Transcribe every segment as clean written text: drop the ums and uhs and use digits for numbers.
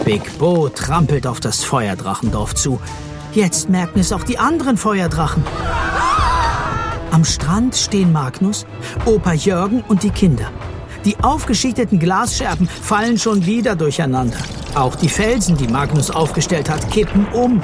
Big Bo trampelt auf das Feuerdrachendorf zu. Jetzt merken es auch die anderen Feuerdrachen. Am Strand stehen Magnus, Opa Jürgen und die Kinder. Die aufgeschichteten Glasscherben fallen schon wieder durcheinander. Auch die Felsen, die Magnus aufgestellt hat, kippen um.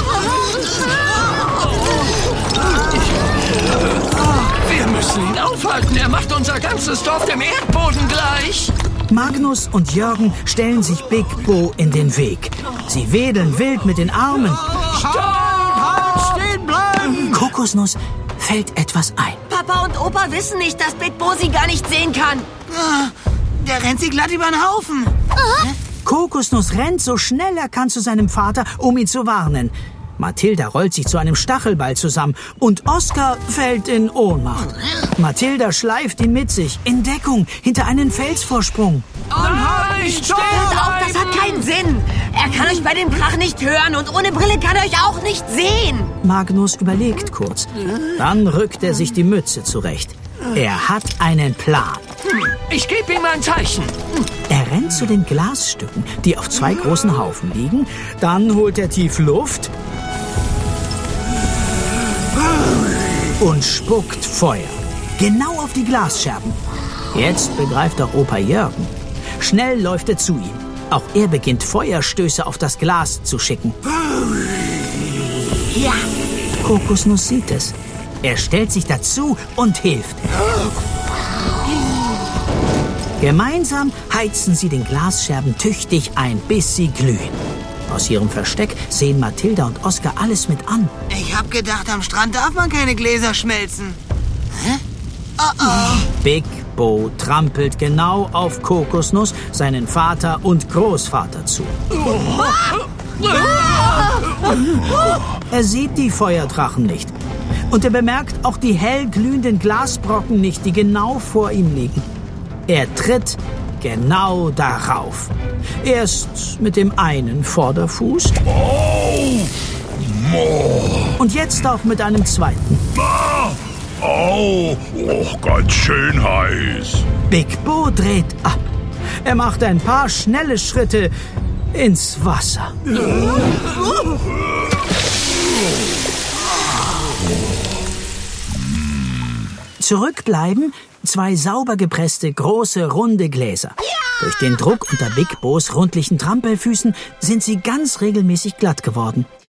Wir müssen ihn aufhalten. Er macht unser ganzes Dorf dem Erdboden gleich. Magnus und Jürgen stellen sich Big Bo in den Weg. Sie wedeln wild mit den Armen. Halt, stehen bleiben! Kokosnuss fällt etwas ein. Papa und Opa wissen nicht, dass Big Bo sie gar nicht sehen kann. Der rennt sie glatt über den Haufen. Kokosnuss rennt so schnell er kann zu seinem Vater, um ihn zu warnen. Mathilda rollt sich zu einem Stachelball zusammen und Oskar fällt in Ohnmacht. Mathilda schleift ihn mit sich, in Deckung, hinter einen Felsvorsprung. Nein, Hört auf, das hat keinen Sinn. Er kann euch bei dem Krach nicht hören und ohne Brille kann er euch auch nicht sehen. Magnus überlegt kurz. Dann rückt er sich die Mütze zurecht. Er hat einen Plan. Ich gebe ihm ein Zeichen. Er rennt zu den Glasstücken, die auf 2 großen Haufen liegen. Dann holt er tief Luft und spuckt Feuer. Genau auf die Glasscherben. Jetzt begreift auch Opa Jürgen. Schnell läuft er zu ihm. Auch er beginnt Feuerstöße auf das Glas zu schicken. Ja. Kokosnuss sieht es. Er stellt sich dazu und hilft. Gemeinsam heizen sie den Glasscherben tüchtig ein, bis sie glühen. Aus ihrem Versteck sehen Mathilda und Oskar alles mit an. Ich hab gedacht, am Strand darf man keine Gläser schmelzen. Hä? Big Bo trampelt genau auf Kokosnuss, seinen Vater und Großvater zu. Er sieht die Feuerdrachen nicht. Und er bemerkt auch die hell glühenden Glasbrocken nicht, die genau vor ihm liegen. Er tritt genau darauf. Erst mit dem einen Vorderfuß und jetzt auch mit einem zweiten. Au, ganz schön heiß. Big Bo dreht ab. Er macht ein paar schnelle Schritte ins Wasser. Zurückbleiben 2 sauber gepresste, große, runde Gläser. Durch den Druck unter Big Bos rundlichen Trampelfüßen sind sie ganz regelmäßig glatt geworden.